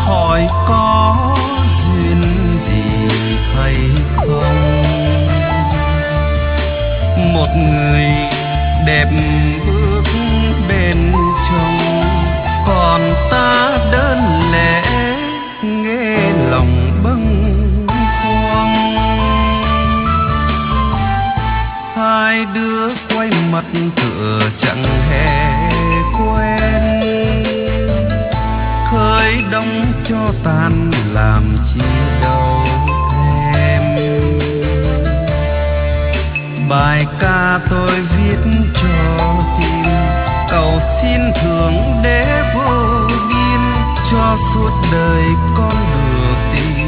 hỏi có duyên gì hay không. Một người đẹp bước bên chồng, còn ta đơn lẻ nghe lòng bâng khuâng. Hai đứa quay mặt tựa chẳng hề quen, khơi đông cho tàn làm chi đâu thèm. Bài ca tôi viết cho tim, cầu xin thượng đế vô biên cho suốt đời con được tìm.